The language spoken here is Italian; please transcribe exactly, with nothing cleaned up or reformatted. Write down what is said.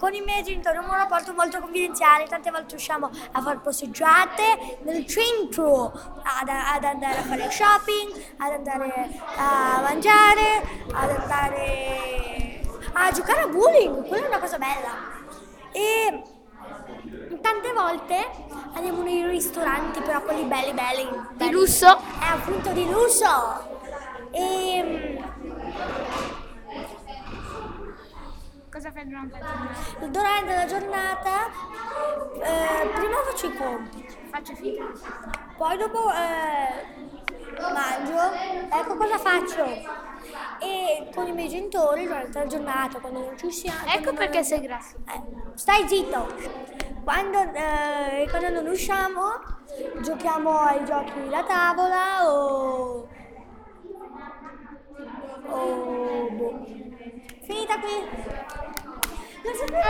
con i miei genitori abbiamo un rapporto molto confidenziale, tante volte usciamo a fare passeggiate nel centro, ad, ad andare a fare shopping, ad andare a mangiare, ad andare a giocare a bowling, quella è una cosa bella. E tante volte andiamo nei ristoranti, però quelli belli belli. Di belli. lusso? È appunto di lusso. E Cosa fai durante la giornata? durante la giornata eh, prima faccio i compiti, Faccio finta. poi dopo eh, mangio, ecco cosa faccio. E con i miei genitori durante la giornata, quando non ci siamo. Ecco quando perché non- sei grasso. Eh, stai zitto! Quando, eh, quando non usciamo, giochiamo ai giochi da tavola o. o boh. Finita qui! Non sapevo